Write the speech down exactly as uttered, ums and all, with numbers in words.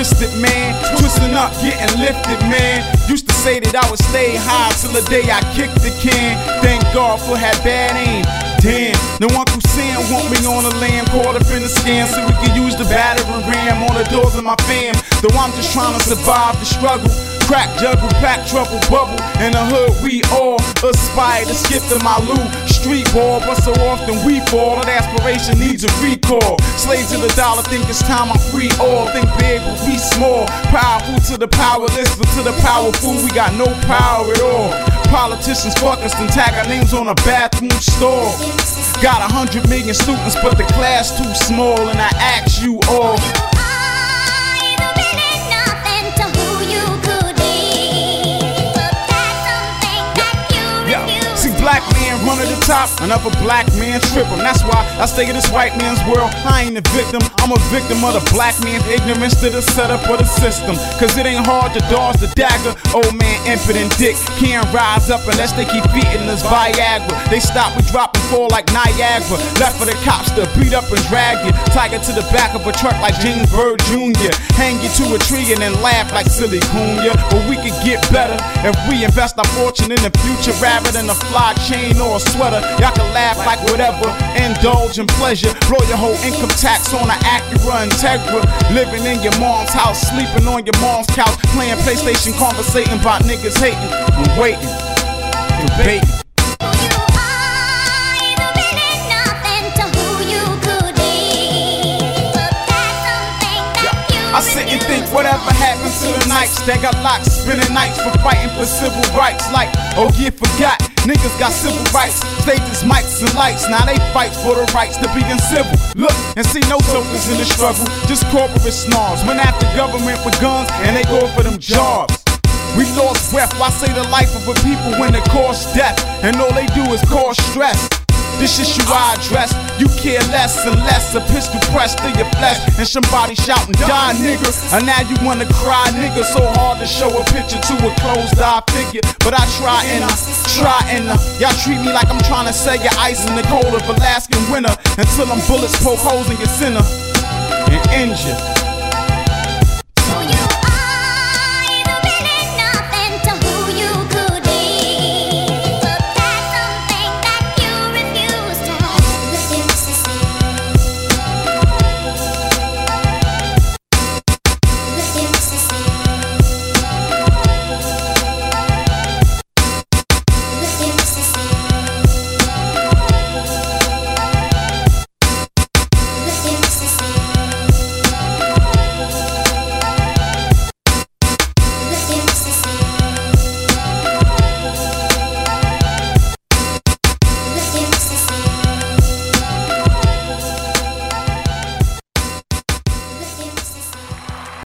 twisted, man. Twisting up, getting lifted, man. Used to say that I would stay high till the day I kicked the can. Thank God for had bad aim. Damn, no Uncle Sam want me on the lamb, caught up in the scam, so we can use the battering ram on the doors of my fam. Though I'm just trying to survive the struggle. Crack, juggle, pack, trouble, bubble. In the hood, we all aspire to skip to my loot. Street ball, but so often we fall. That aspiration needs a recall. Slaves to the dollar, think it's time I free all. Think big, but we small. Powerful to the powerless, but to the powerful, we got no power at all. Politicians fuck us and tag our names on a bathroom stall. Got a hundred million students, but the class too small. And I ask you all, black man run to the top, another black man trip him. That's why I stay in this white man's world. I ain't a victim, I'm a victim of the black man's ignorance to the setup of the system. Cause it ain't hard to dodge the dagger. Old man impotent dick can't rise up unless they keep feeding us Viagra. They stop, we drop and fall like Niagara. Left for the cops to beat up and drag you. Tiger to the back of a truck like James Byrd Junior Hang you to a tree and then laugh like silly Cunha. But we could get better if we invest our fortune in the future rather than a fly chain or a sweater. Y'all can laugh like whatever, indulge in pleasure. Blow your whole income tax on an Acura Integra. Living in your mom's house, sleeping on your mom's couch, playing PlayStation, conversating about niggas hating and waiting, debating. I sit and think, whatever happened to the nights that got locked, spending nights for fighting for civil rights. Like, oh yeah, forgot, niggas got civil rights, stages, mics, and lights. Now they fight for the rights to be in civil. Look and see no tokens in the struggle, just corporate snarls. Went after government with guns and they go for them jobs. We lost breath, why say the life of a people when it costs death? And all they do is cause stress. This issue I address, you care less and less. A pistol pressed to your flesh and somebody shouting, die nigga. And now you wanna cry nigga. So hard to show a picture to a closed eye figure. But I try and I, try and I, y'all treat me like I'm trying to sell your ice in the cold of Alaskan winter. Until them bullets poke holes in your center and end you.